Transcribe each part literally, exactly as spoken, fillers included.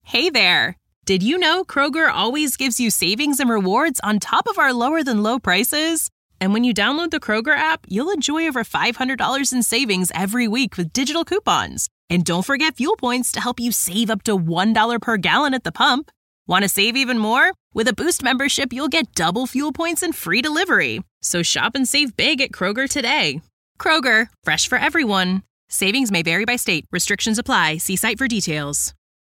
Hey there! Did you know Kroger always gives you savings and rewards on top of our lower-than-low prices? And when you download the Kroger app, you'll enjoy over five hundred dollars in savings every week with digital coupons. And don't forget fuel points to help you save up to one dollar per gallon at the pump. Want to save even more? With a Boost membership, you'll get double fuel points and free delivery. So shop and save big at Kroger today. Kroger, fresh for everyone. Savings may vary by state. Restrictions apply. See site for details.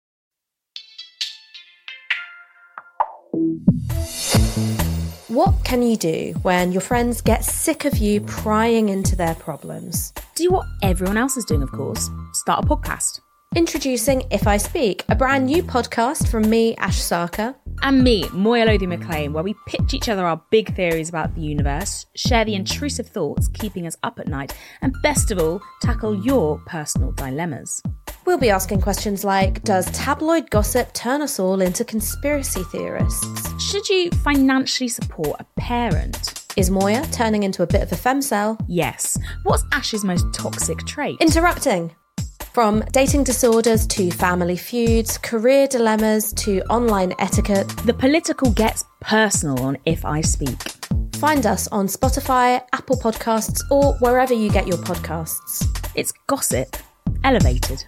What can you do when your friends get sick of you prying into their problems? Do what everyone else is doing, of course. Start a podcast. Introducing If I Speak, a brand new podcast from me, Ash Sarkar. And me, Moya Lothian-McLean, where we pitch each other our big theories about the universe, share the intrusive thoughts keeping us up at night, and best of all, tackle your personal dilemmas. We'll be asking questions like, does tabloid gossip turn us all into conspiracy theorists? Should you financially support a parent? Is Moya turning into a bit of a femcel? Yes. What's Ash's most toxic trait? Interrupting. From dating disorders to family feuds, career dilemmas to online etiquette. The political gets personal on If I Speak. Find us on Spotify, Apple Podcasts, or wherever you get your podcasts. It's gossip elevated.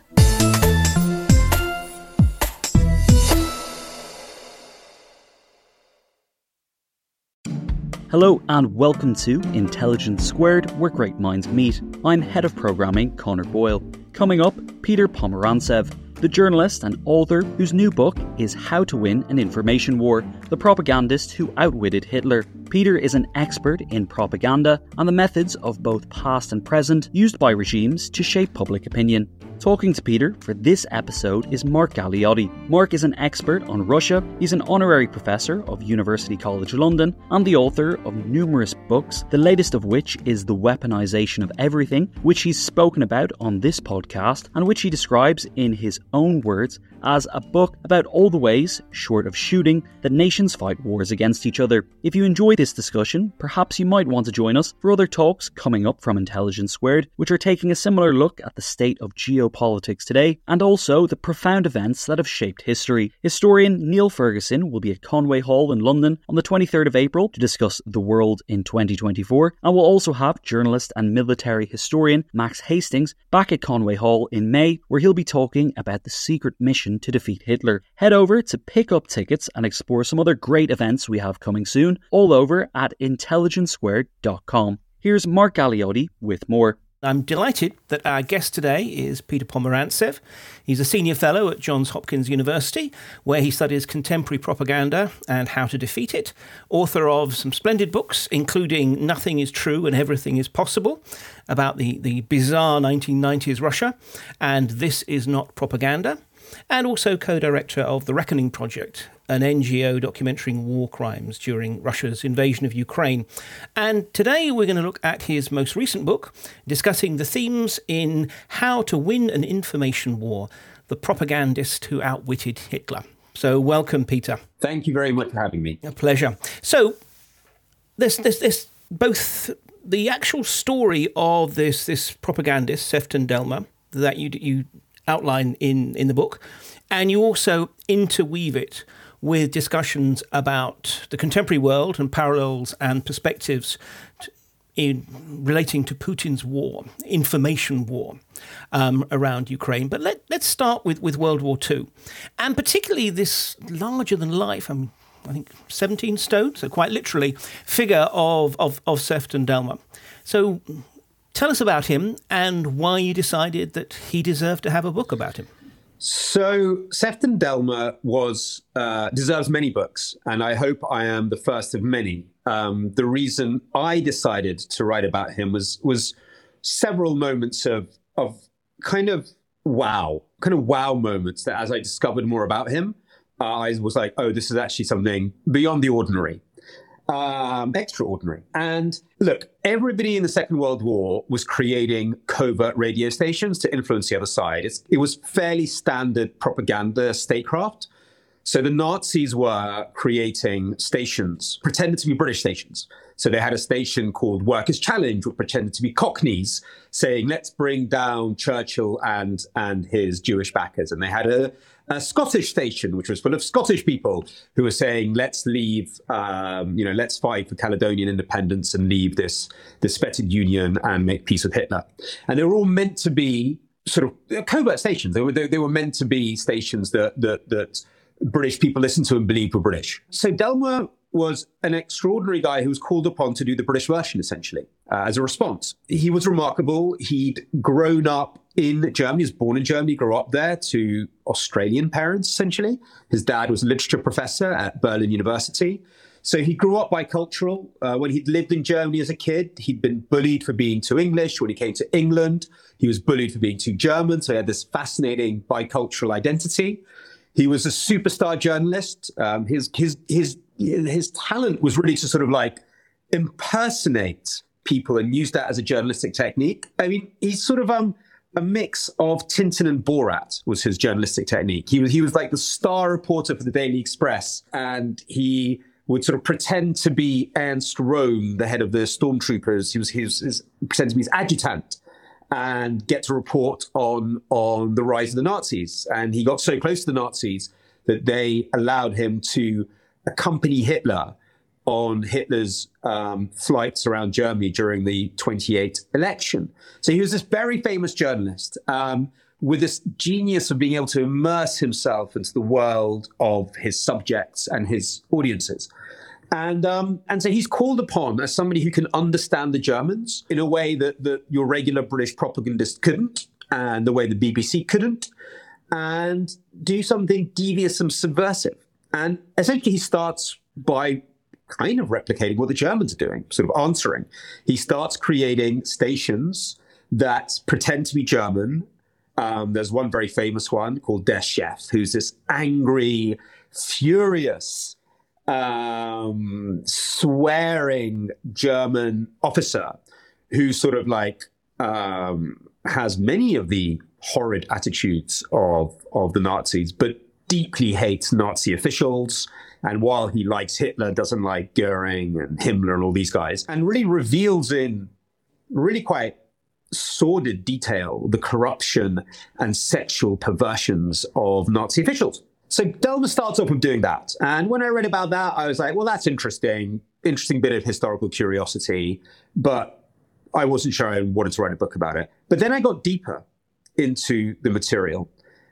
Hello and welcome to Intelligence Squared, where great minds meet. I'm Head of Programming, Connor Boyle. Coming up, Peter Pomerantsev, the journalist and author whose new book is How to Win an Information War, the propagandist who outwitted Hitler. Peter is an expert in propaganda and the methods of both past and present used by regimes to shape public opinion. Talking to Peter for this episode is Mark Galeotti. Mark is an expert on Russia, he's an honorary professor of University College London and the author of numerous books, the latest of which is The Weaponization of Everything, which he's spoken about on this podcast and which he describes in his own words as a book about all the ways, short of shooting, that nations fight wars against each other. If you enjoy this discussion, perhaps you might want to join us for other talks coming up from Intelligence Squared, which are taking a similar look at the state of geopolitics today, and also the profound events that have shaped history. Historian Neil Ferguson will be at Conway Hall in London on the twenty-third of April to discuss the world in twenty twenty-four, and we'll also have journalist and military historian Max Hastings back at Conway Hall in May, where he'll be talking about the secret mission to defeat Hitler. Head over to pick up tickets and explore some other great events we have coming soon, all over at intelligence squared dot com. Here's Mark Galeotti with more. I'm delighted that our guest today is Peter Pomerantsev. He's a senior fellow at Johns Hopkins University, where he studies contemporary propaganda and how to defeat it. Author of some splendid books, including Nothing is True and Everything is Possible, about the, the bizarre nineteen nineties Russia, and This Is Not Propaganda. And also co-director of The Reckoning Project, an N G O documenting war crimes during Russia's invasion of Ukraine. And today we're going to look at his most recent book, discussing the themes in How to Win an Information War, the propagandist who outwitted Hitler. So welcome, Peter. Thank you very much for having me. A pleasure. So there's, there's, there's both the actual story of this, this propagandist, Sefton Delmer, that you you outline in, in the book, and you also interweave it with discussions about the contemporary world and parallels and perspectives to, in relating to Putin's war, information war um, around Ukraine. But let, let's start with, with World War Two, and particularly this larger-than-life, I mean, I think seventeen stone, so quite literally, figure of, of, of Sefton Delmer. So tell us about him and why you decided that he deserved to have a book about him. So Sefton Delmer was uh, deserves many books, and I hope I am the first of many. Um, the reason I decided to write about him was was several moments of of kind of wow, kind of wow moments that as I discovered more about him, uh, I was like, oh, this is actually something beyond the ordinary. Um, extraordinary. And look, everybody in the Second World War was creating covert radio stations to influence the other side. It's, it was fairly standard propaganda statecraft. So the Nazis were creating stations, pretended to be British stations. So they had a station called Workers' Challenge, which pretended to be Cockneys, saying, let's bring down Churchill and, and his Jewish backers. And they had a, a Scottish station, which was full of Scottish people who were saying, let's leave, um, you know, let's fight for Caledonian independence and leave this, this fetid union and make peace with Hitler. And they were all meant to be sort of covert stations. They were, they, they were meant to be stations that, that, that British people listened to and believed were British. So Delmer was an extraordinary guy who was called upon to do the British version, essentially, uh, as a response. He was remarkable. He'd grown up in Germany, he was born in Germany, grew up there to Australian parents, essentially. His dad was a literature professor at Berlin University. So he grew up bicultural. Uh, when he'd lived in Germany as a kid, he'd been bullied for being too English. When he came to England, he was bullied for being too German. So he had this fascinating bicultural identity. He was a superstar journalist. Um, his, his, his, his talent was really to sort of like impersonate people and use that as a journalistic technique. I mean, he's sort of um, a mix of Tintin and Borat was his journalistic technique. He was, he was like the star reporter for the Daily Express, and he would sort of pretend to be Ernst Röhm, the head of the stormtroopers. He was, he was, he was pretend to be his adjutant and get to report on, on the rise of the Nazis. And he got so close to the Nazis that they allowed him to accompany Hitler on Hitler's um, flights around Germany during the twenty-eight election. So he was this very famous journalist um, with this genius of being able to immerse himself into the world of his subjects and his audiences. And um, and so he's called upon as somebody who can understand the Germans in a way that, that your regular British propagandist couldn't, and the way the B B C couldn't, and do something devious and subversive. And essentially he starts by kind of replicating what the Germans are doing, sort of answering. He starts creating stations that pretend to be German. Um, there's one very famous one called Der Chef, who's this angry, furious, um, swearing German officer who sort of like um, has many of the horrid attitudes of, of the Nazis, but deeply hates Nazi officials. And while he likes Hitler, doesn't like Goering and Himmler and all these guys, and really reveals in really quite sordid detail the corruption and sexual perversions of Nazi officials. So Delmer starts off with doing that. And when I read about that, I was like, well, that's interesting. Interesting bit of historical curiosity. But I wasn't sure I wanted to write a book about it. But then I got deeper into the material.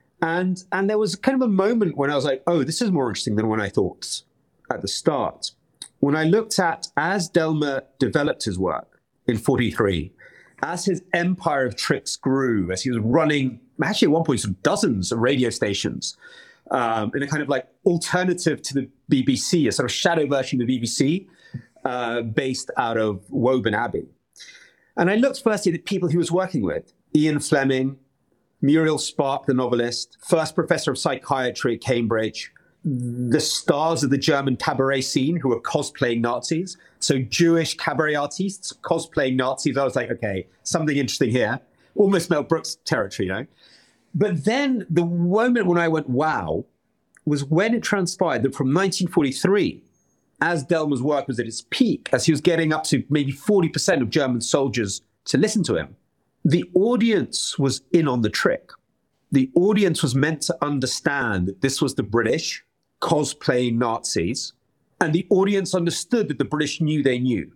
And and there was kind of a moment when I was like, oh, this is more interesting than when I thought at the start. When I looked at, as Delmer developed his work in forty-three, as his empire of tricks grew, as he was running, actually at one point, some dozens of radio stations, um, in a kind of like alternative to the B B C, a sort of shadow version of the B B C, uh, based out of Woburn Abbey. And I looked firstly at the people he was working with, Ian Fleming, Muriel Spark, the novelist, first professor of psychiatry at Cambridge, the stars of the German cabaret scene who were cosplaying Nazis. So Jewish cabaret artists cosplaying Nazis. I was like, okay, something interesting here. Almost Mel Brooks territory, you know? But then the moment when I went, wow, was when it transpired that from nineteen forty-three, as Delmer's work was at its peak, as he was getting up to maybe forty percent of German soldiers to listen to him, the audience was in on the trick. The audience was meant to understand that this was the British cosplaying Nazis, and the audience understood that the British knew they knew.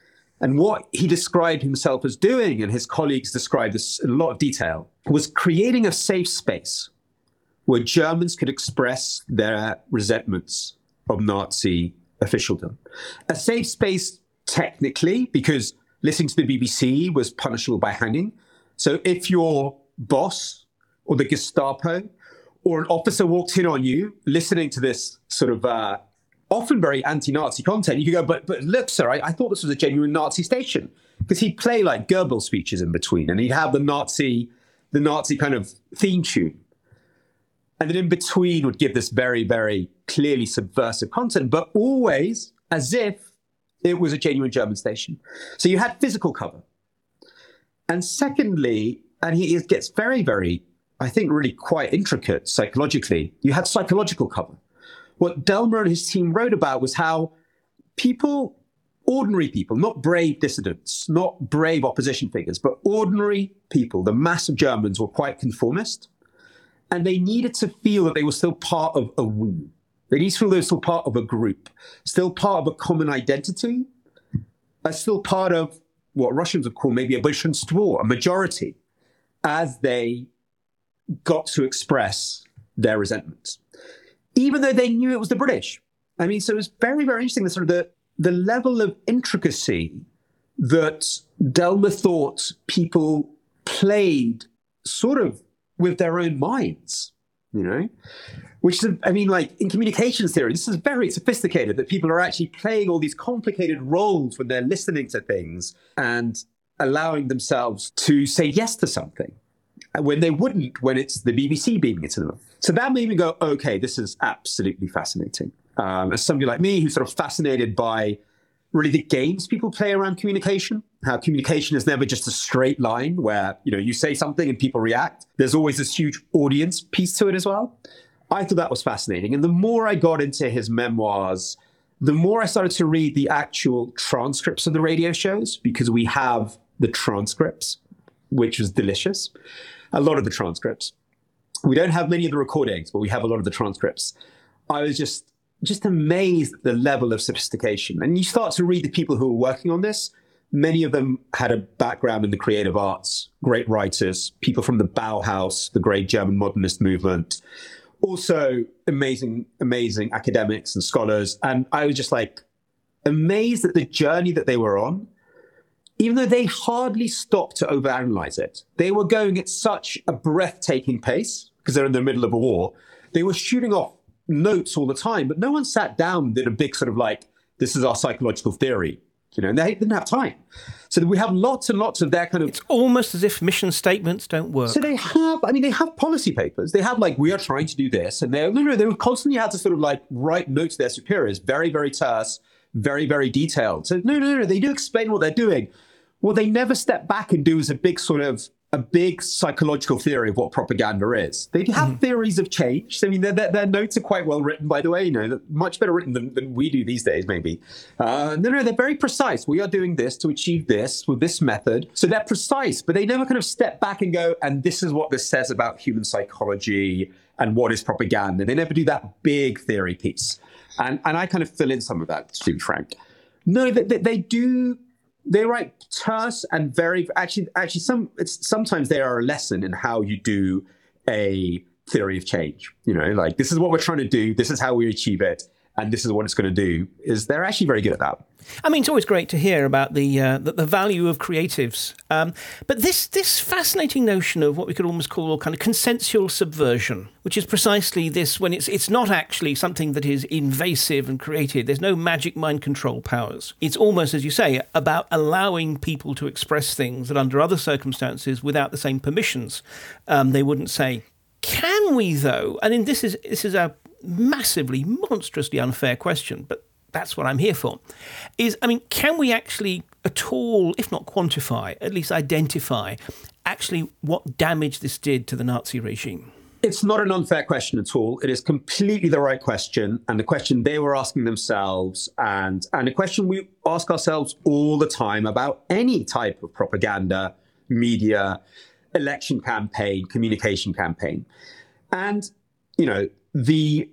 And what he described himself as doing, and his colleagues described this in a lot of detail, was creating a safe space where Germans could express their resentments of Nazi officialdom. A safe space technically, because listening to the B B C was punishable by hanging. So if your boss or the Gestapo or an officer walked in on you listening to this sort of uh, often very anti-Nazi content, you could go, but but look, sir, I, I thought this was a genuine Nazi station. Because he'd play like Goebbels speeches in between, and he'd have the Nazi, the Nazi kind of theme tune. And then in between would give this very, very clearly subversive content, but always as if it was a genuine German station. So you had physical cover. And secondly, and he it gets very, very, I think, really quite intricate psychologically, you had psychological cover. What Delmer and his team wrote about was how people, ordinary people, not brave dissidents, not brave opposition figures, but ordinary people, the mass of Germans were quite conformist. And they needed to feel that they were still part of a we. They needed to feel they were still part of a group, still part of a common identity, are still part of what Russians would call maybe a большинство, a majority, as they got to express their resentment, even though they knew it was the British. I mean, so it was very, very interesting, the sort of the, the level of intricacy that Delma thought people played sort of with their own minds, you know, which is, I mean, like in communications theory, this is very sophisticated, that people are actually playing all these complicated roles when they're listening to things and allowing themselves to say yes to something when they wouldn't when it's the B B C beaming it to them. So that made me go, okay, this is absolutely fascinating. Um, as somebody like me who's sort of fascinated by really the games people play around communication, how communication is never just a straight line where, you know, you say something and people react. There's always this huge audience piece to it as well. I thought that was fascinating. And the more I got into his memoirs, the more I started to read the actual transcripts of the radio shows, because we have the transcripts, which was delicious. A lot of the transcripts. We don't have many of the recordings, but we have a lot of the transcripts. I was just just amazed at the level of sophistication. And you start to read the people who were working on this. Many of them had a background in the creative arts, great writers, people from the Bauhaus, the great German modernist movement, also amazing, amazing academics and scholars. And I was just like amazed at the journey that they were on, even though they hardly stopped to overanalyze it. They were going at such a breathtaking pace because they're in the middle of a war. They were shooting off notes all the time, but no one sat down and did a big sort of like, this is our psychological theory, you know, and they didn't have time. So we have lots and lots of their kind of... It's almost as if mission statements don't work. So they have, I mean, they have policy papers. They have like, we are trying to do this. And they, no, no, they would constantly have to sort of like write notes to their superiors, very, very terse, very, very detailed. So no, no, no, they do explain what they're doing. What they never step back and do is a big sort of, a big psychological theory of what propaganda is. They have mm. theories of change. I mean, their, their, their notes are quite well written, by the way, you know, much better written than, than we do these days, maybe. Uh, no, no, they're very precise. We are doing this to achieve this with this method. So they're precise, but they never kind of step back and go, and this is what this says about human psychology and what is propaganda. They never do that big theory piece. And, and I kind of fill in some of that, to be frank. No, they, they, they do... They write terse and very, actually, actually, some it's, sometimes they are a lesson in how you do a theory of change. You know, like, this is what we're trying to do, this is how we achieve it, and this is what it's going to do, is they're actually very good at that. I mean, it's always great to hear about the uh, the, the value of creatives. Um, but this this fascinating notion of what we could almost call kind of consensual subversion, which is precisely this, when it's it's not actually something that is invasive and created. There's no magic mind control powers. It's almost, as you say, about allowing people to express things that under other circumstances, without the same permissions, um, they wouldn't say. Can we, though? I mean, this is this is a massively, monstrously unfair question, but that's what I'm here for, is, I mean, can we actually at all, if not quantify, at least identify actually what damage this did to the Nazi regime? It's not an unfair question at all. It is completely the right question, and the question they were asking themselves, and, and a question we ask ourselves all the time about any type of propaganda, media, election campaign, communication campaign. And, you know, the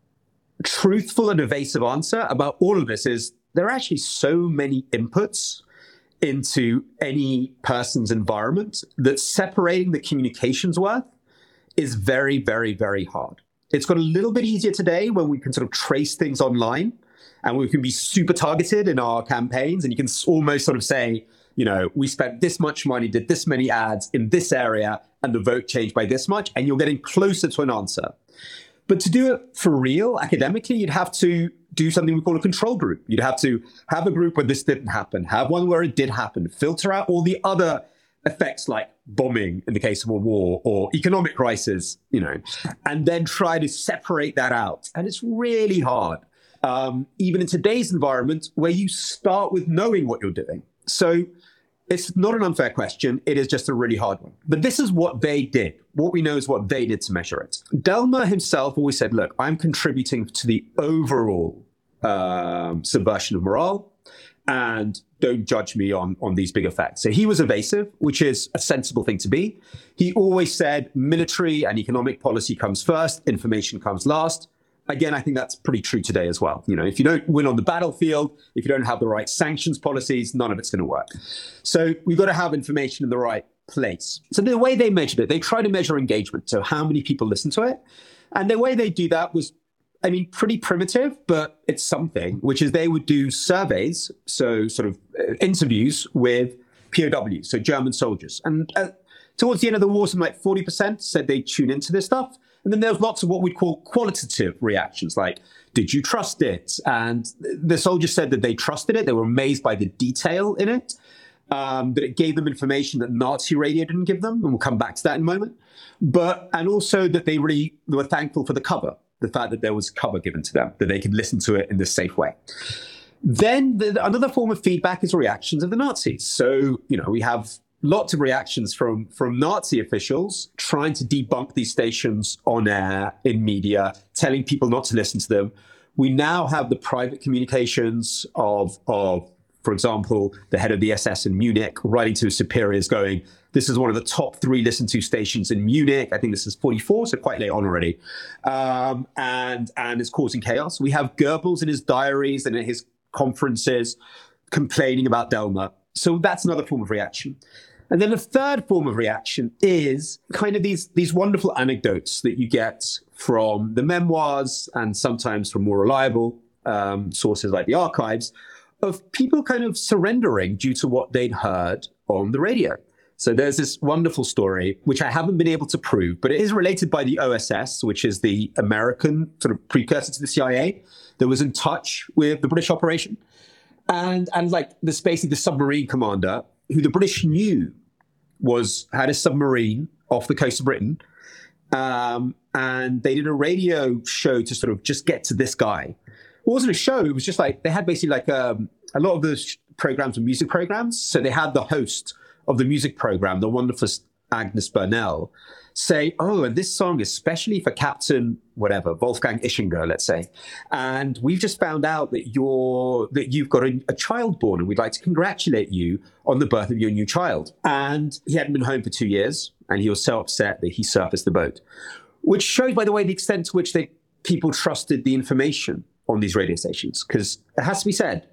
truthful and evasive answer about all of this is there are actually so many inputs into any person's environment that separating the communications worth is very, very, very hard. It's got a little bit easier today when we can sort of trace things online and we can be super targeted in our campaigns, and you can almost sort of say, you know, we spent this much money, did this many ads in this area, and the vote changed by this much, and you're getting closer to an answer. But to do it for real, academically, you'd have to do something we call a control group. You'd have to have a group where this didn't happen, have one where it did happen, filter out all the other effects like bombing in the case of a war or economic crisis, you know, and then try to separate that out. And it's really hard, um, even in today's environment where you start with knowing what you're doing. So it's not an unfair question. It is just a really hard one. But this is what they did. What we know is what they did to measure it. Delma himself always said, look, I'm contributing to the overall um, subversion of morale. and don't judge me on, on these bigger facts. So he was evasive, which is a sensible thing to be. He always said military and economic policy comes first, information comes last. Again, I think that's pretty true today as well. You know, if you don't win on the battlefield, if you don't have the right sanctions policies, none of it's going to work. So we've got to have information in the right place. So the way they measured it, they tried to measure engagement. So how many people listen to it? And the way they do that was, I mean, pretty primitive, but it's something, which is they would do surveys, so sort of interviews with P O Ws, so German soldiers. And uh, towards the end of the war, something like forty percent said they'd tune into this stuff. And then there's lots of what we'd call qualitative reactions, like, did you trust it? And the soldiers said that they trusted it. They were amazed by the detail in it, um, that it gave them information that Nazi radio didn't give them. And we'll come back to that in a moment. But, and also that they really were thankful for the cover, the fact that there was cover given to them, that they could listen to it in this safe way. Then the, another form of feedback is reactions of the Nazis. So, you know, we have lots of reactions from, from Nazi officials trying to debunk these stations on air, in media, telling people not to listen to them. We now have the private communications of, of, for example, the head of the S S in Munich writing to his superiors going, this is one of the top three listened to stations in Munich. I think this is forty-four, so quite late on already. Um, and, and it's causing chaos. We have Goebbels in his diaries and in his conferences complaining about Delma. So that's another form of reaction. And then a third form of reaction is kind of these, these wonderful anecdotes that you get from the memoirs and sometimes from more reliable um, sources like the archives of people kind of surrendering due to what they'd heard on the radio. So there's this wonderful story, which I haven't been able to prove, but it is related by the O S S, which is the American sort of precursor to the C I A, that was in touch with the British operation. And, and like this basically the submarine commander who the British knew was had a submarine off the coast of Britain. Um, and they did a radio show to sort of just get to this guy. It wasn't a show. It was just like, they had basically like um, a lot of the sh- programs were music programs. So they had the host of the music program, the wonderful Agnes Burnell, say, oh, and this song is especially for Captain whatever, Wolfgang Ischinger, let's say. And we've just found out that you're, that you've got a, a child born, and we'd like to congratulate you on the birth of your new child. And he hadn't been home for two years, and he was so upset that he surfaced the boat, which shows, by the way, the extent to which they, people trusted the information on these radio stations. Because it has to be said,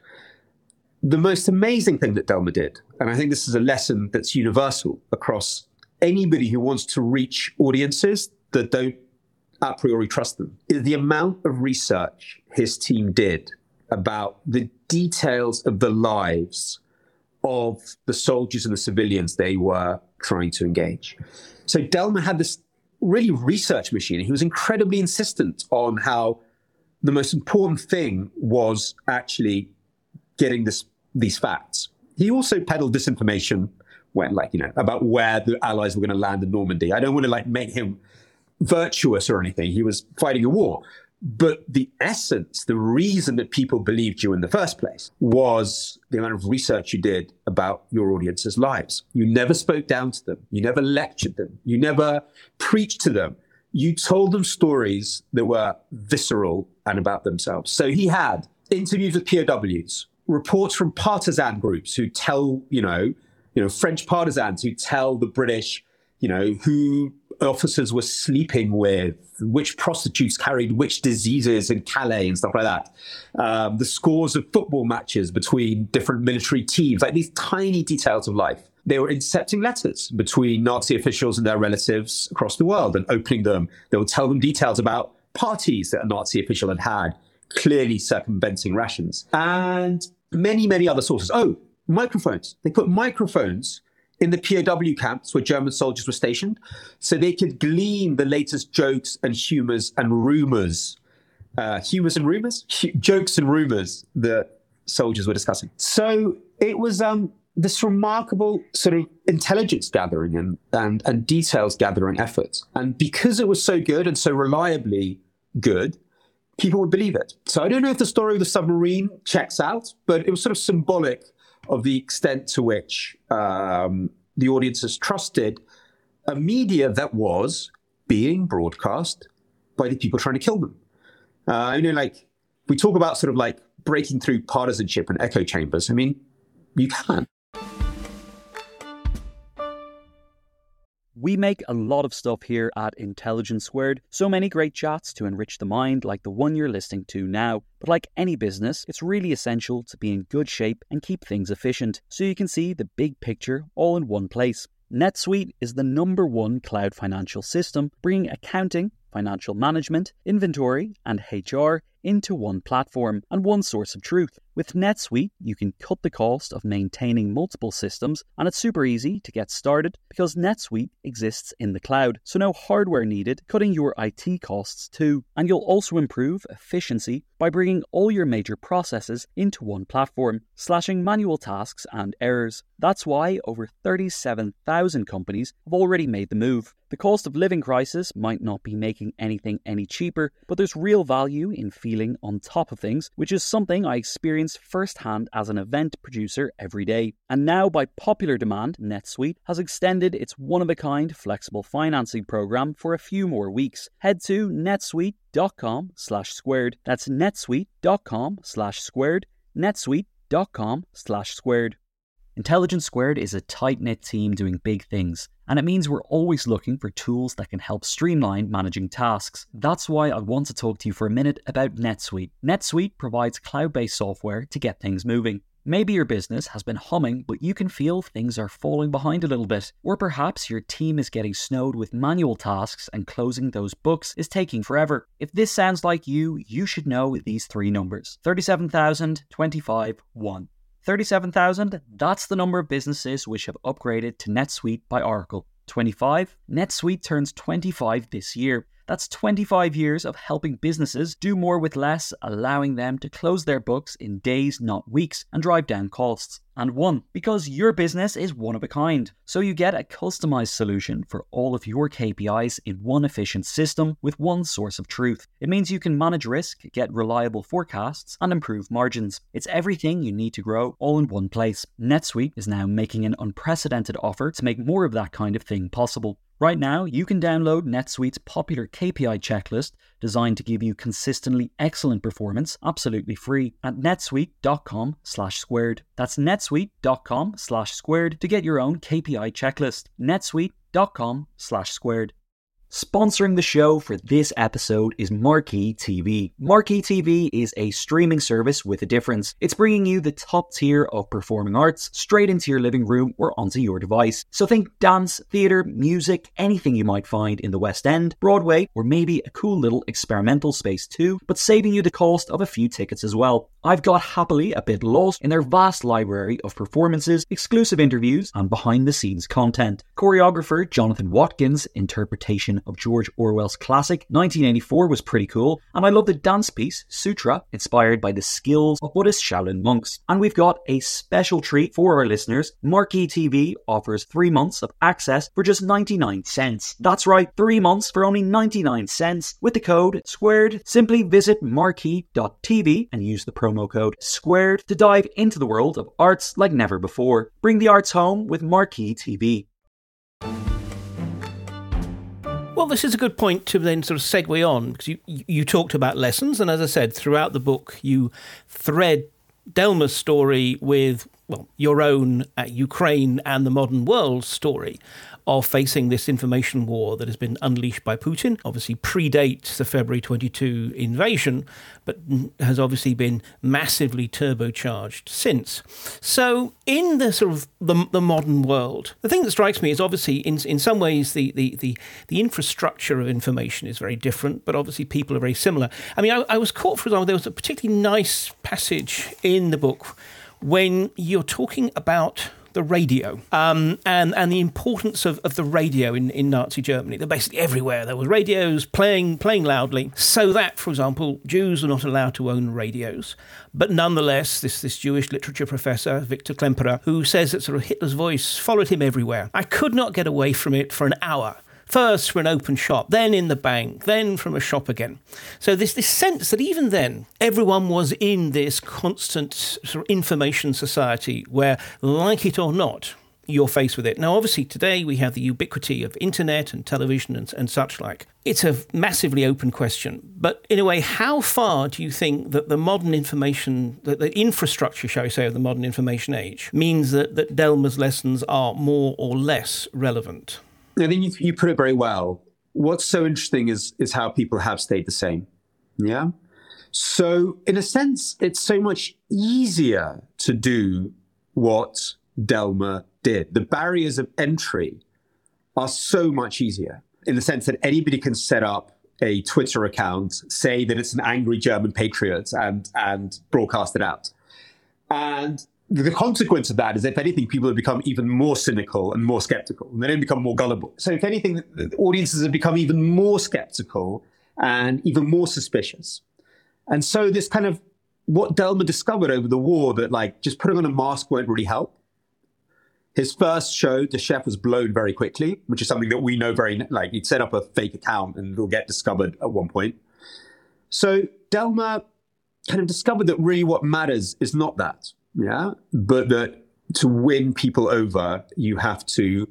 the most amazing thing that Delma did, and I think this is a lesson that's universal across anybody who wants to reach audiences that don't a priori trust them, is the amount of research his team did about the details of the lives of the soldiers and the civilians they were trying to engage. So Delma had this really research machine. He was incredibly insistent on how the most important thing was actually getting this, these facts. He also peddled disinformation when, like, you know, about where the Allies were going to land in Normandy. I don't want to like make him virtuous or anything. He was fighting a war. But the essence, the reason that people believed you in the first place was the amount of research you did about your audience's lives. You never spoke down to them. You never lectured them. You never preached to them. You told them stories that were visceral and about themselves. So he had interviews with P O Ws, reports from partisan groups who tell, you know, you know, French partisans who tell the British, you know, who officers were sleeping with, which prostitutes carried which diseases in Calais and stuff like that. Um, the scores of football matches between different military teams, like these tiny details of life. They were intercepting letters between Nazi officials and their relatives across the world and opening them. They would tell them details about parties that a Nazi official had had, clearly circumventing rations. And many, many other sources. Oh, microphones. They put microphones in the P O W camps where German soldiers were stationed, so they could glean the latest jokes and humors and rumors. Uh, humors and rumors? H- jokes and rumors that soldiers were discussing. So it was um, this remarkable sort of intelligence gathering and, and, and details gathering effort. And because it was so good and so reliably good, people would believe it. So I don't know if the story of the submarine checks out, but it was sort of symbolic of the extent to which um, the audiences trusted a media that was being broadcast by the people trying to kill them. Uh, you know, like, we talk about sort of like breaking through partisanship and echo chambers. I mean, you can. We make a lot of stuff here at Intelligence Squared, so many great chats to enrich the mind like the one you're listening to now. But like any business, it's really essential to be in good shape and keep things efficient, so you can see the big picture all in one place. NetSuite is the number one cloud financial system, bringing accounting, financial management, inventory, and H R into one platform and one source of truth. With NetSuite, you can cut the cost of maintaining multiple systems, and it's super easy to get started because NetSuite exists in the cloud, so no hardware needed, cutting your I T costs too. And you'll also improve efficiency by bringing all your major processes into one platform, slashing manual tasks and errors. That's why over thirty-seven thousand companies have already made the move. The cost of living crisis might not be making anything any cheaper, but there's real value in feeling on top of things, which is something I experience firsthand as an event producer every day. And now, by popular demand, NetSuite has extended its one-of-a-kind flexible financing program for a few more weeks. Head to netsuite.com slash squared. That's netsuite.com slash squared. netsuite.com slash squared. Intelligence Squared is a tight-knit team doing big things, and it means we're always looking for tools that can help streamline managing tasks. That's why I want to talk to you for a minute about NetSuite. NetSuite provides cloud-based software to get things moving. Maybe your business has been humming, but you can feel things are falling behind a little bit. Or perhaps your team is getting snowed with manual tasks and closing those books is taking forever. If this sounds like you, you should know these three numbers. thirty-seven thousand, twenty-five, one. thirty-seven thousand, that's the number of businesses which have upgraded to NetSuite by Oracle. twenty-five, NetSuite turns twenty-five this year. That's twenty-five years of helping businesses do more with less, allowing them to close their books in days, not weeks, and drive down costs. And one, because your business is one of a kind. So you get a customized solution for all of your K P Is in one efficient system with one source of truth. It means you can manage risk, get reliable forecasts, and improve margins. It's everything you need to grow all in one place. NetSuite is now making an unprecedented offer to make more of that kind of thing possible. Right now, you can download NetSuite's popular K P I checklist designed to give you consistently excellent performance absolutely free at netsuite.com slash squared. That's netsuite.com slash squared to get your own K P I checklist. netsuite.com slash squared. Sponsoring the show for this episode is Marquee T V. Marquee T V is a streaming service with a difference. It's bringing you the top tier of performing arts straight into your living room or onto your device. So think dance, theatre, music, anything you might find in the West End, Broadway, or maybe a cool little experimental space too, but saving you the cost of a few tickets as well. I've got happily a bit lost in their vast library of performances, exclusive interviews, and behind-the-scenes content. Choreographer Jonathan Watkins' interpretation of George Orwell's classic nineteen eighty-four was pretty cool, and I love the dance piece Sutra, inspired by the skills of Buddhist Shaolin monks. And we've got a special treat for our listeners. Marquee T V offers three months of access for just ninety-nine cents. That's right, three months for only ninety-nine cents with the code SQUARED. Simply visit marquee dot t v and use the promo code SQUARED to dive into the world of arts like never before. Bring the arts home with Marquee T V. Well, this is a good point to then sort of segue on, because you, you talked about lessons, and as I said, throughout the book, you thread Delma's story with, well, your own uh, Ukraine and the modern world story of facing this information war that has been unleashed by Putin. Obviously predates the February twenty-two invasion, but has obviously been massively turbocharged since. So in the sort of the, the modern world, the thing that strikes me is obviously in in some ways the, the, the, the infrastructure of information is very different, but obviously people are very similar. I mean, I, I was caught, for example, there was a particularly nice passage in the book when you're talking about the radio, um, and, and the importance of, of the radio in, in Nazi Germany. They're basically everywhere. There were radios playing playing loudly, so that, for example, Jews are not allowed to own radios. But nonetheless, this, this Jewish literature professor, Victor Klemperer, who says that sort of Hitler's voice followed him everywhere. I could not get away from it for an hour. First from an open shop, then in the bank, then from a shop again. So there's this sense that even then, everyone was in this constant sort of information society where, like it or not, you're faced with it. Now, obviously, today we have the ubiquity of internet and television and, and such like. It's a massively open question. But in a way, how far do you think that the modern information, that the infrastructure, shall we say, of the modern information age means that, that Delma's lessons are more or less relevant? I think you, you put it very well. What's so interesting is is how people have stayed the same. Yeah. So in a sense, it's so much easier to do what Delma did. The barriers of entry are so much easier in the sense that anybody can set up a Twitter account, say that it's an angry German patriot, and and broadcast it out. And the consequence of that is, if anything, people have become even more cynical and more skeptical, and they don't become more gullible. So if anything, the audiences have become even more skeptical and even more suspicious. And so this kind of, what Delma discovered over the war, that like just putting on a mask won't really help. His first show, The Chef, was blown very quickly, which is something that we know very, like he'd set up a fake account and it'll get discovered at one point. So Delma kind of discovered that really what matters is not that. Yeah, but that to win people over, you have to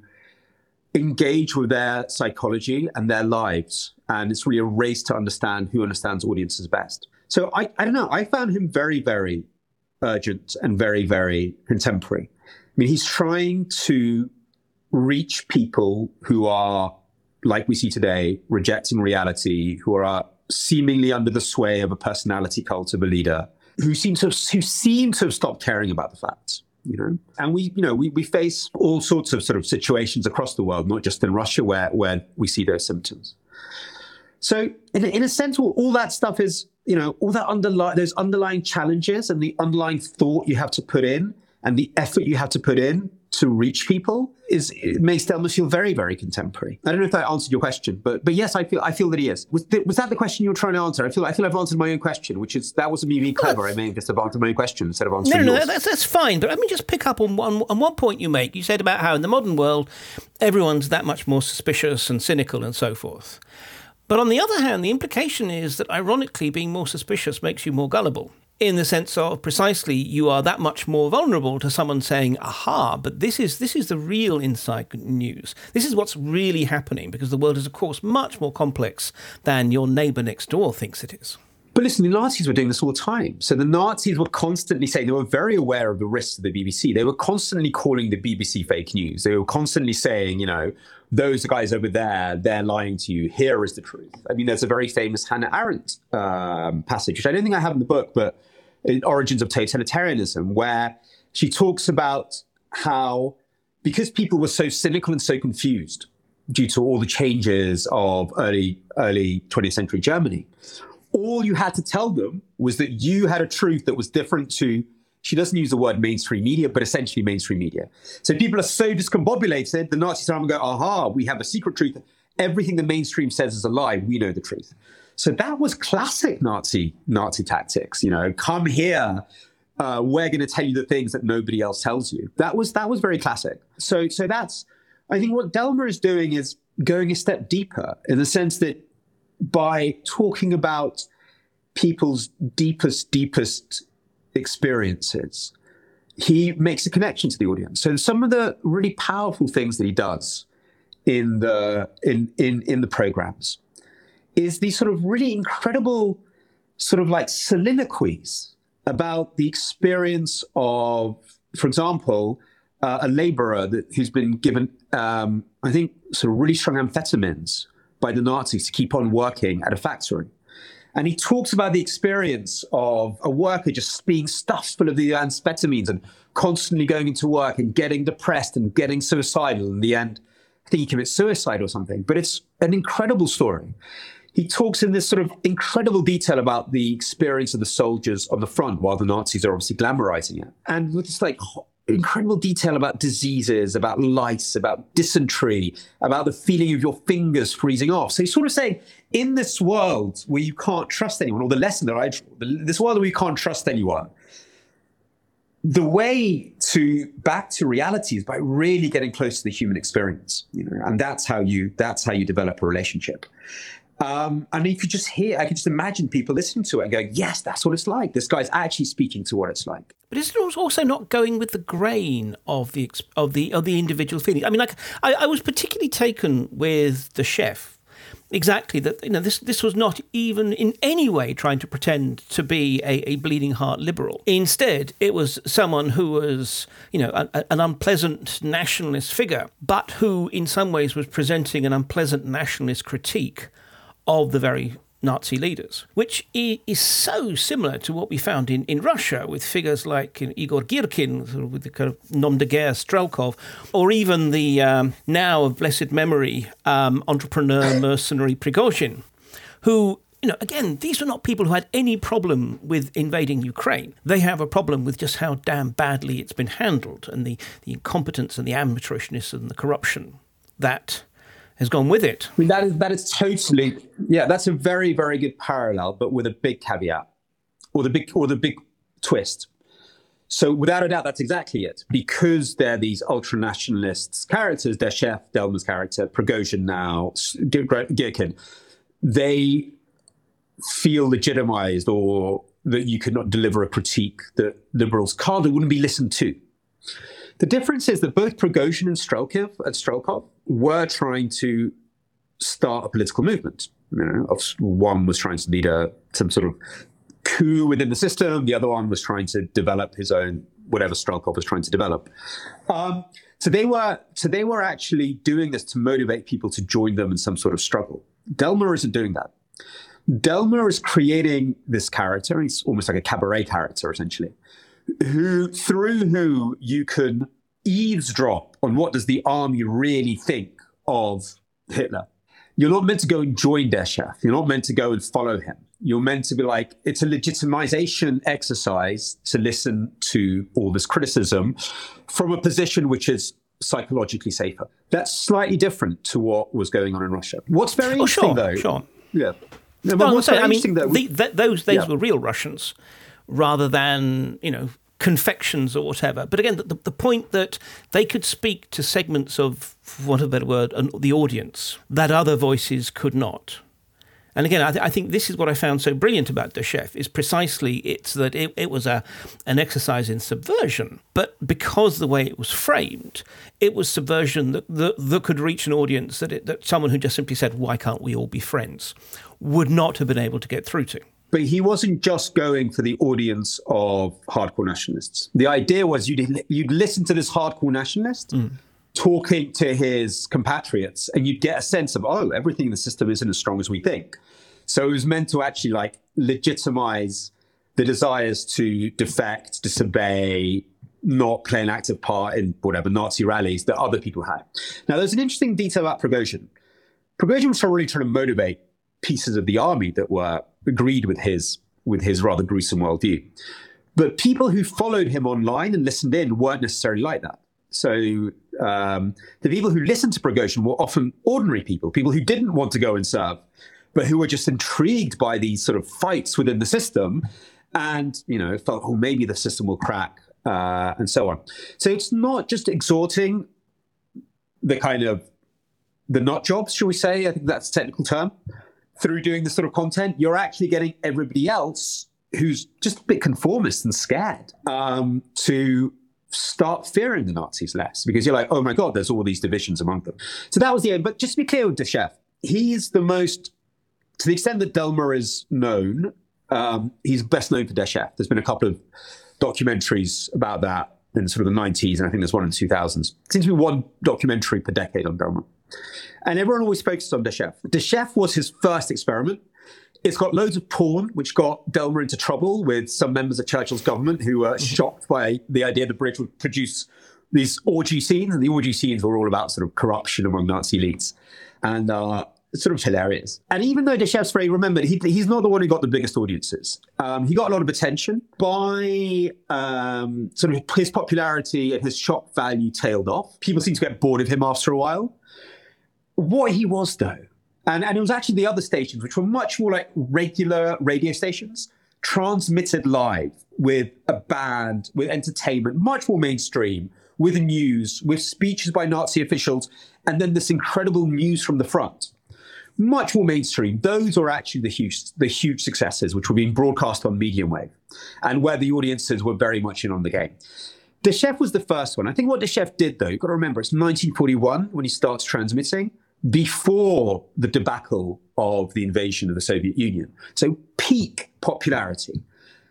engage with their psychology and their lives. And it's really a race to understand who understands audiences best. So I, I don't know, I found him very, very urgent and very, very contemporary. I mean, he's trying to reach people who are, like we see today, rejecting reality, who are seemingly under the sway of a personality cult of a leader, who seem to have, who seem to have stopped caring about the facts, you know. And we, you know, we, we face all sorts of sort of situations across the world, not just in Russia, where where we see those symptoms. So, in a, in a sense, all, all that stuff is, you know, all that underlying those underlying challenges and the underlying thought you have to put in and the effort you have to put in to reach people is, it makes Delma feel very, very contemporary. I don't know if that answered your question, but but yes, I feel I feel that he is. Was, th- was that the question you were trying to answer? I feel I feel I've answered my own question, which is, that wasn't me being clever. I may have just have answered my own question instead of answering No, no, yours. no, that's, that's fine. But let me just pick up on one, on one point you make. You said about how in the modern world, everyone's that much more suspicious and cynical and so forth. But on the other hand, the implication is that, ironically, being more suspicious makes you more gullible, in the sense of precisely you are that much more vulnerable to someone saying, aha, but this is this is the real inside news. This is what's really happening, because the world is, of course, much more complex than your neighbour next door thinks it is. But listen, the Nazis were doing this all the time. So the Nazis were constantly saying, they were very aware of the risks of the B B C. They were constantly calling the B B C fake news. They were constantly saying, you know, those guys over there, they're lying to you. Here is the truth. I mean, there's a very famous Hannah Arendt um, passage, which I don't think I have in the book, but in Origins of Totalitarianism, where she talks about how, because people were so cynical and so confused due to all the changes of early, early twentieth century Germany, all you had to tell them was that you had a truth that was different to, she doesn't use the word mainstream media, but essentially mainstream media. So people are so discombobulated, the Nazis come and go, aha, we have a secret truth. Everything the mainstream says is a lie. We know the truth. So that was classic Nazi Nazi tactics. You know, come here. Uh, we're going to tell you the things that nobody else tells you. That was that was very classic. So so that's, I think what Delma is doing is going a step deeper, in the sense that by talking about people's deepest, deepest experiences, he makes a connection to the audience. So some of the really powerful things that he does in the in in in the programs is these sort of really incredible sort of like soliloquies about the experience of, for example, uh, a laborer that, who's been given, um, I think, sort of really strong amphetamines by the Nazis to keep on working at a factory. And he talks about the experience of a worker just being stuffed full of the amphetamines and constantly going into work and getting depressed and getting suicidal. In the end, I think he commits suicide or something. But it's an incredible story. He talks in this sort of incredible detail about the experience of the soldiers on the front, while the Nazis are obviously glamorizing it. And with this like incredible detail about diseases, about lice, about dysentery, about the feeling of your fingers freezing off. So he's sort of saying, in this world where you can't trust anyone, or the lesson that I draw, this world where you can't trust anyone, the way to back to reality is by really getting close to the human experience, you know, and that's how you that's how you develop a relationship. Um, and you could just hear, I could just imagine people listening to it and going, yes, that's what it's like. This guy's actually speaking to what it's like. But is it also not going with the grain of the of the of the individual feeling? I mean, like I, I was particularly taken with the chef. Exactly that. You know, this this was not even in any way trying to pretend to be a, a bleeding heart liberal. Instead, it was someone who was, you know, a, an unpleasant nationalist figure, but who, in some ways, was presenting an unpleasant nationalist critique of the very Nazi leaders, which is so similar to what we found in, in Russia with figures like you know, Igor Girkin, sort of with the kind of nom de guerre Strelkov, or even the um, now of blessed memory um, entrepreneur mercenary Prigozhin, who, you know, again, these were not people who had any problem with invading Ukraine. They have a problem with just how damn badly it's been handled and the, the incompetence and the amateurishness and the corruption that has gone with it. I mean, that is that is totally, yeah, that's a very, very good parallel, but with a big caveat, or the big or the big twist. So without a doubt, that's exactly it. Because they're these ultra-nationalists characters, their chef, Delma's character, Prigozhin now, Girkin, they feel legitimized or that you could not deliver a critique that liberals can't or wouldn't be listened to. The difference is that both Prigozhin and Strelkov, and Strelkov were trying to start a political movement. You know, one was trying to lead a some sort of coup within the system. The other one was trying to develop his own whatever Strelkov was trying to develop. Um, so they were so they were actually doing this to motivate people to join them in some sort of struggle. Delma isn't doing that. Delma is creating this character. He's almost like a cabaret character, essentially, who through who you can eavesdrop on what does the army really think of Hitler. You're not meant to go and join their chef. You're not meant to go and follow him. You're meant to be like, it's a legitimization exercise to listen to all this criticism from a position which is psychologically safer. That's slightly different to what was going on in Russia. What's very oh, interesting, sure, though... Sure. Yeah. No, well, what's say, very I mean, interesting, though... The, the, those, those yeah. were real Russians, rather than, you know, confections or whatever. But again, the, the point that they could speak to segments of, for want of a better word, the audience that other voices could not. And again, I, th- I think this is what I found so brilliant about the chef, is precisely it's that it, it was a an exercise in subversion. But because the way it was framed, it was subversion that, that, that could reach an audience that, it, that someone who just simply said, why can't we all be friends, would not have been able to get through to. But he wasn't just going for the audience of hardcore nationalists. The idea was you'd, you'd listen to this hardcore nationalist mm. talking to his compatriots, and you'd get a sense of, oh, everything in the system isn't as strong as we think. So it was meant to actually like legitimize the desires to defect, disobey, not play an active part in whatever Nazi rallies that other people had. Now, there's an interesting detail about Prigozhin. Prigozhin was really trying to motivate pieces of the army that were agreed with his with his rather gruesome worldview. But people who followed him online and listened in weren't necessarily like that. So um, the people who listened to Prigozhin were often ordinary people, people who didn't want to go and serve, but who were just intrigued by these sort of fights within the system and, you know, felt, oh, maybe the system will crack uh, and so on. So it's not just exhorting the kind of the nut jobs, shall we say, I think that's a technical term, through doing this sort of content. You're actually getting everybody else who's just a bit conformist and scared um, to start fearing the Nazis less, because you're like, oh my God, there's all these divisions among them. So that was the end. But just to be clear with the chef, he's the most, to the extent that Delma is known, um, he's best known for Der Chef. There's been a couple of documentaries about that in sort of the nineties, and I think there's one in the two thousands. It seems to be one documentary per decade on Delma. And everyone always focused on Der Chef. Der Chef was his first experiment. It's got loads of porn, which got Delma into trouble with some members of Churchill's government who were shocked by the idea the British would produce these orgy scenes. And the orgy scenes were all about sort of corruption among Nazi elites. And uh, it's sort of hilarious. And even though Der Chef's very remembered, he, he's not the one who got the biggest audiences. Um, he got a lot of attention. By um, sort of his popularity and his shock value tailed off. People seem to get bored of him after a while. What he was, though, and, and it was actually the other stations, which were much more like regular radio stations, transmitted live with a band, with entertainment, much more mainstream, with news, with speeches by Nazi officials, and then this incredible news from the front. much more mainstream. Those are actually the huge, the huge successes, which were being broadcast on medium wave, and where the audiences were very much in on the game. The Chef was the first one. I think what the Chef did, though, you've got to remember, it's nineteen forty-one when he starts transmitting, before the debacle of the invasion of the Soviet Union. So peak popularity.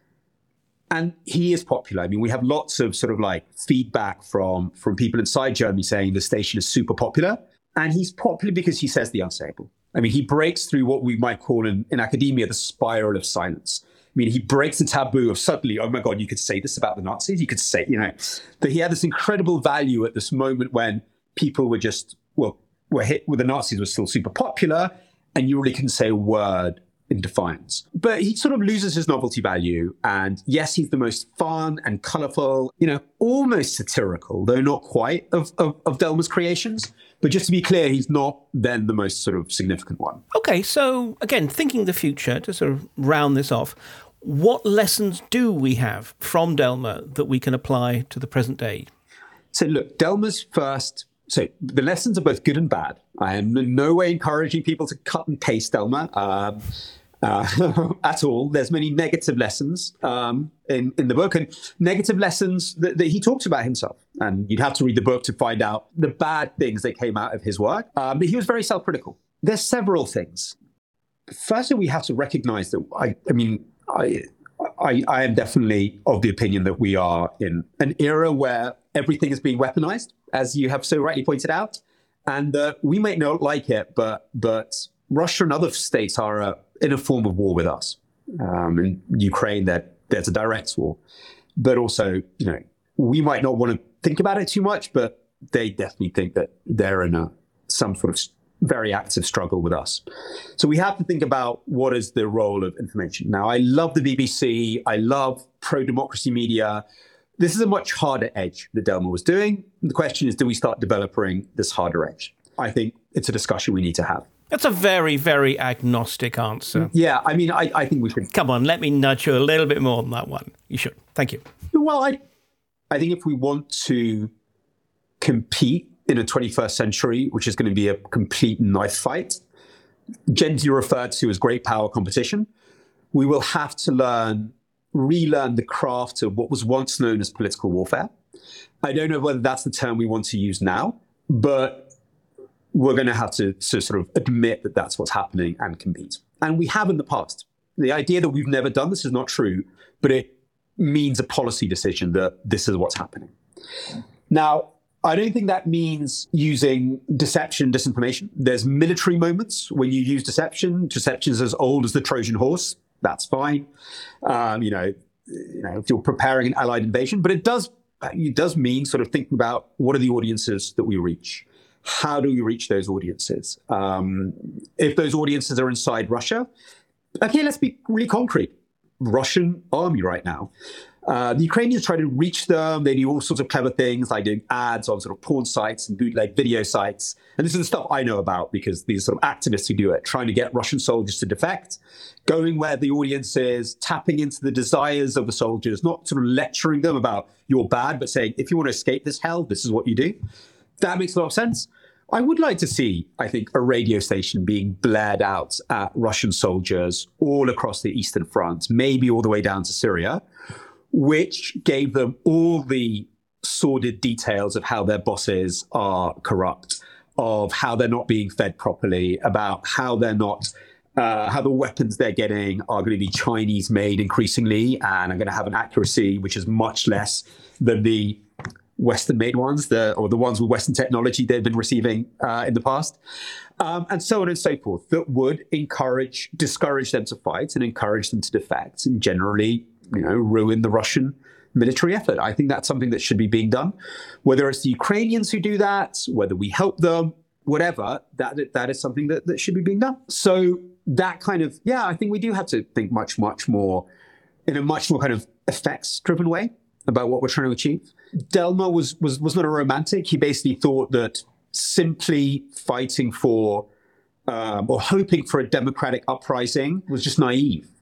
And he is popular. I mean, we have lots of sort of like feedback from, from people inside Germany saying the station is super popular. And he's popular because he says the unsayable. I mean, he breaks through what we might call in, in academia the spiral of silence. I mean, he breaks the taboo of suddenly, oh my God, you could say this about the Nazis. You could say, you know, that he had this incredible value at this moment when people were just, well, were hit with the Nazis was still super popular, and you really couldn't say a word in defiance. But he sort of loses his novelty value. And yes, he's the most fun and colorful, you know, almost satirical, though not quite, of, of, of Delma's creations. But just to be clear, he's not then the most sort of significant one. Okay, so again, thinking the future, to sort of round this off, what lessons do we have from Delma that we can apply to the present day? So look, Delma's first, so the lessons are both good and bad. I am in no way encouraging people to cut and paste Delma um, uh, at all. There's many negative lessons um, in, in the book, and negative lessons that, that he talks about himself. And you'd have to read the book to find out the bad things that came out of his work. Um, but he was very self-critical. There's several things. Firstly, we have to recognize that, I, I mean, I, I, I am definitely of the opinion that we are in an era where everything is being weaponized, as you have so rightly pointed out. And uh, we may not like it, but but Russia and other states are uh, in a form of war with us. Um, in Ukraine, that there's a direct war. But also, you know, we might not want to think about it too much, but they definitely think that they're in a some sort of very active struggle with us. So we have to think about what is the role of information. Now, I love the B B C. I love pro-democracy media. This is a much harder edge that Delma was doing. The question is, do we start developing this harder edge? I think it's a discussion we need to have. That's a very, very agnostic answer. Yeah, I mean, I, I think we should. Come on, let me nudge you a little bit more than that one. You should. Thank you. Well, I, I think if we want to compete in a twenty-first century, which is going to be a complete knife fight, gently referred to as great power competition, we will have to learn, relearn the craft of what was once known as political warfare. I don't know whether that's the term we want to use now, but we're going to have to, to sort of admit that that's what's happening and compete. And we have in the past. The idea that we've never done this is not true, but it means a policy decision that this is what's happening. Now, I don't think that means using deception, disinformation. There's military moments when you use deception. Deception's as old as the Trojan horse. That's fine. Um, you know, you know, if you're preparing an allied invasion, but it does, it does mean sort of thinking about what are the audiences that we reach? How do we reach those audiences? Um, if those audiences are inside Russia, okay, let's be really concrete. Russian army right now. Uh, the Ukrainians try to reach them. They do all sorts of clever things, like doing ads on sort of porn sites and bootleg video sites. And this is the stuff I know about because these sort of activists who do it, trying to get Russian soldiers to defect, going where the audience is, tapping into the desires of the soldiers, not sort of lecturing them about you're bad, but saying, if you want to escape this hell, this is what you do. That makes a lot of sense. I would like to see, I think, a radio station being blared out at Russian soldiers all across the Eastern Front, maybe all the way down to Syria, which gave them all the sordid details of how their bosses are corrupt, of how they're not being fed properly, about how they're not, uh, how the weapons they're getting are going to be Chinese made increasingly and are going to have an accuracy which is much less than the Western made ones, the, or the ones with Western technology they've been receiving uh, in the past, um, and so on and so forth, that would encourage, discourage them to fight and encourage them to defect and generally, you know, ruin the Russian military effort. I think that's something that should be being done. Whether it's the Ukrainians who do that, whether we help them, whatever, that that is something that, that should be being done. So that kind of, yeah, I think we do have to think much, much more in a much more kind of effects-driven way about what we're trying to achieve. Delma was was was not a romantic. He basically thought that simply fighting for um, or hoping for a democratic uprising was just naive.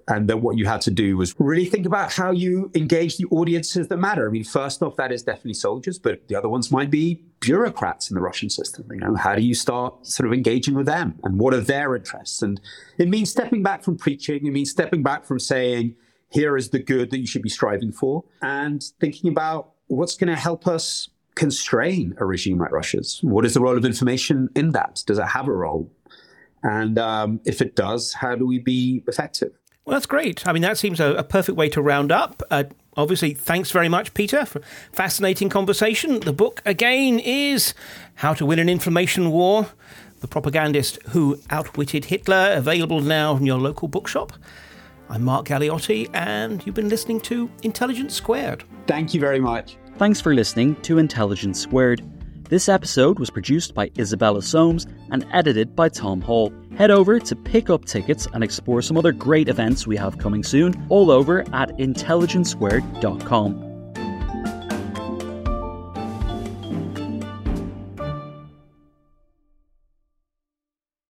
And then what you had to do was really think about how you engage the audiences that matter. I mean, first off, that is definitely soldiers, but the other ones might be bureaucrats in the Russian system. You know, how do you start sort of engaging with them, and what are their interests? And it means stepping back from preaching. It means stepping back from saying, here is the good that you should be striving for, and thinking about what's going to help us constrain a regime like Russia's. What is the role of information in that? Does it have a role? And um, if it does, how do we be effective? Well, that's great. I mean, that seems a, a perfect way to round up. Uh, obviously, thanks very much, Peter, for fascinating conversation. The book, again, is How to Win an Information War, The Propagandist Who Outwitted Hitler, available now in your local bookshop. I'm Mark Galliotti, and you've been listening to Intelligence Squared. Thank you very much. Thanks for listening to Intelligence Squared. This episode was produced by Isabella Soames and edited by Tom Hall. Head over to pick up tickets and explore some other great events we have coming soon, all over at intelligence squared dot com.